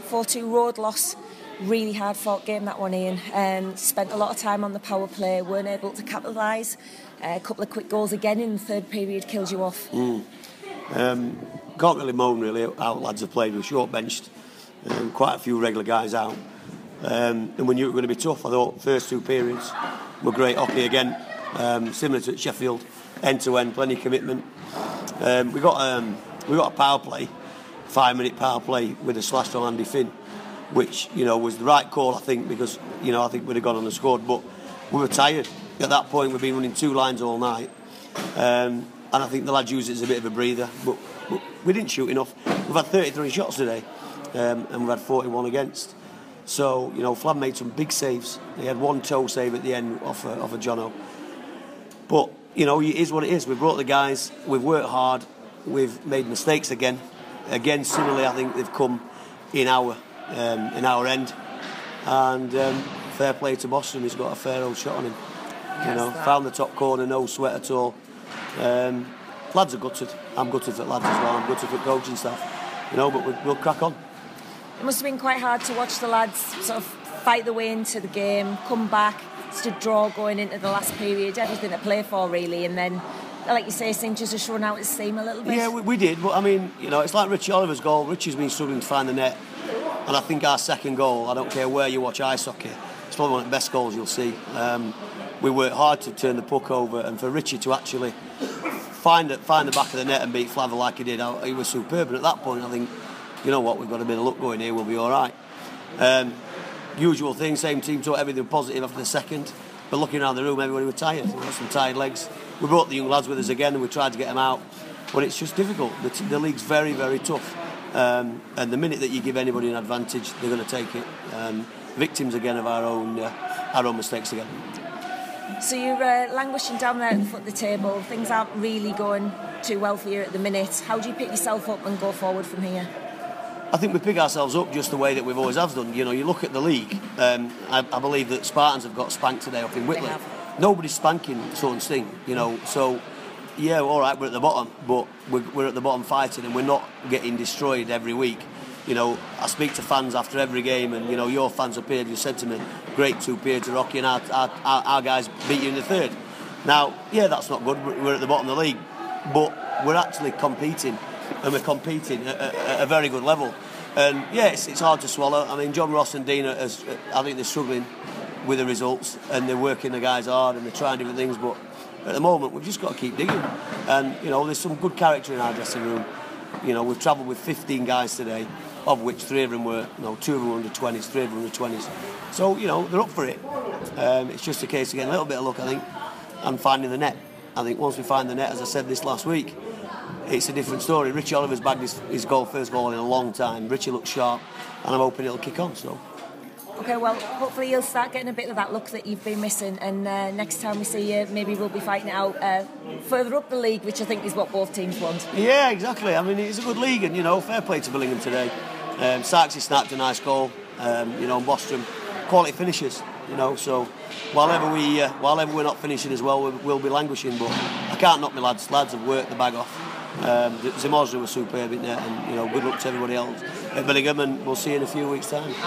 4-2 road loss. Really hard fought game, that one, Ian. Spent a lot of time on the power play, weren't able to capitalise. A couple of quick goals again in the third period killed you off. Can't really moan really how lads have played. We're short benched, quite a few regular guys out. And we knew it was going to be tough. I thought first 2 periods were great hockey again, similar to Sheffield, end to end, plenty of commitment. We got a power play, 5-minute power play with a slash from Andy Finn, which was the right call, I think, because I think we'd have gone on and scored, but we were tired at that point. We've been running 2 lines all night, and I think the lads used it as a bit of a breather, but we didn't shoot enough. We've had 33 shots today, and we've had 41 against. So Flan made some big saves. He had 1 toe save at the end off a Jono. But it is what it is. We've brought the guys. We've worked hard. We've made mistakes again. Again, similarly, I think they've come in our end. And fair play to Boston. He's got a fair old shot on him. Found the top corner, no sweat at all. Lads are gutted. I'm gutted for lads as well. I'm gutted for coaching staff. But we'll crack on. It must have been quite hard to watch the lads sort of fight their way into the game, come back, to draw going into the last period, everything to play for really, and then, like you say, seemed to just run out its steam a little bit. Yeah, we did, but I mean, it's like Richie Oliver's goal. Richie's been struggling to find the net, and I think our second goal, I don't care where you watch ice hockey, it's probably one of the best goals you'll see. We worked hard to turn the puck over, and for Richie to actually find the back of the net and beat Flaver like he did, he was superb. And at that point, I think, we've got a bit of luck going here, we'll be all right. Usual thing, same team took everything positive after the second, but looking around the room, everybody was tired. We got some tired legs. We brought the young lads with us again, and we tried to get them out, but it's just difficult. The league's very, very tough, and the minute that you give anybody an advantage, they're going to take it. Victims again of our own mistakes again. So you're languishing down there at the foot of the table. Things aren't really going too well for you at the minute. How do you pick yourself up and go forward from here? I think we pick ourselves up just the way that we've always have done. You look at the league. I believe that Spartans have got spanked today up in Whitley. Nobody's spanking Sutton Sting. So yeah, all right, we're at the bottom, but we're at the bottom fighting, and we're not getting destroyed every week. I speak to fans after every game, and your fans up here just said to me, great 2 periods of hockey, and our guys beat you in the third. Now, yeah, that's not good. We're at the bottom of the league, but we're actually competing. And we're competing at a very good level. And yeah, it's hard to swallow. I mean, John Ross and Dean, I think they're struggling with the results, and they're working the guys hard, and they're trying different things, but at the moment we've just got to keep digging. And there's some good character in our dressing room. We've travelled with 15 guys today, of which 3 of them were, 2 of them were under 20s, 3 of them under 20s. So they're up for it. It's just a case of getting a little bit of luck, I think, and finding the net. I think once we find the net, as I said this last week, it's a different story. Richie Oliver's bagged his first goal in a long time. Richie looks sharp, and I'm hoping it'll kick on. So. Okay, well, hopefully you'll start getting a bit of that luck that you've been missing, and next time we see you, maybe we'll be fighting it out further up the league, which I think is what both teams want. Yeah, exactly. I mean, it's a good league, and fair play to Billingham today. Sarksy snapped a nice goal. Bostrom, quality finishes. So while we're not finishing as well, we'll be languishing. But I can't knock my lads. Lads have worked the bag off. Zamozra was superb in there, and good luck to everybody else at Billingham, and we'll see you in a few weeks' time.